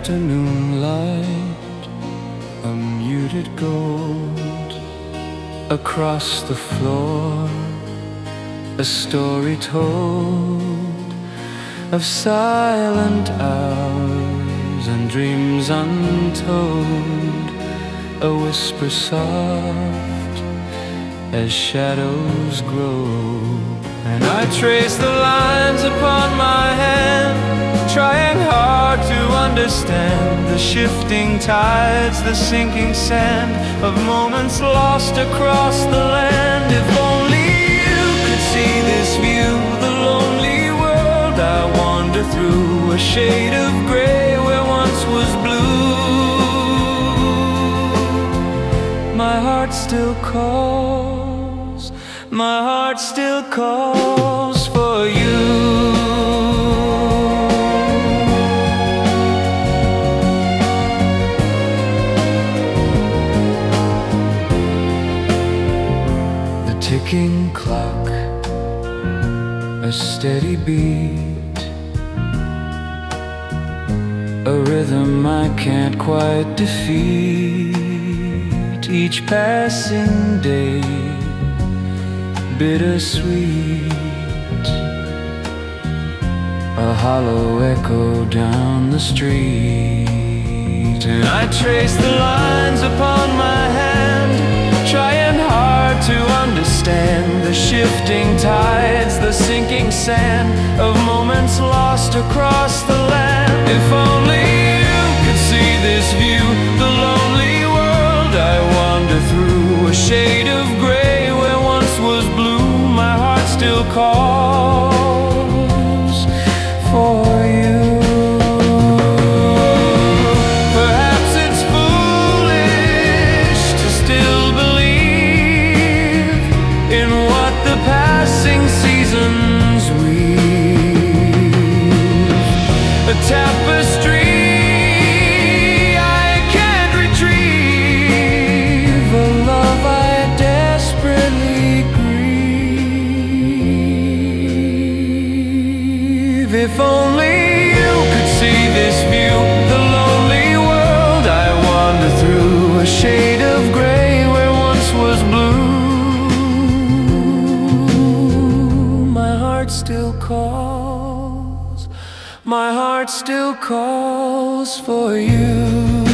afternoon light, a muted gold. Across the floor, a story told of silent hours and dreams untold, a whisper soft as shadows grow. And I trace the lines upon my hand, trying hard to understand the shifting tides, the sinking sand of moments lost across the land. If only you could see this view, the lonely world I wander through, a shade of gray where once was blue. My heart still calls, my heart still calls for you. Ticking clock, a steady beat, a rhythm I can't quite defeat. Each passing day, bittersweet, a hollow echo down the street. And I trace the lines upon my hand, trying hard to understand the shifting tides, the sinking sand of moments lost across the land. If only you could see this view, the lonely world I wander through, a shade of gray where once was blue. My heart still calls for you. A tapestry I can't retrieve, a love I desperately grieve. If only you could see this view, the lonely world I wander through, a shade of gray where once was blue. My heart still calls, my heart still calls for you.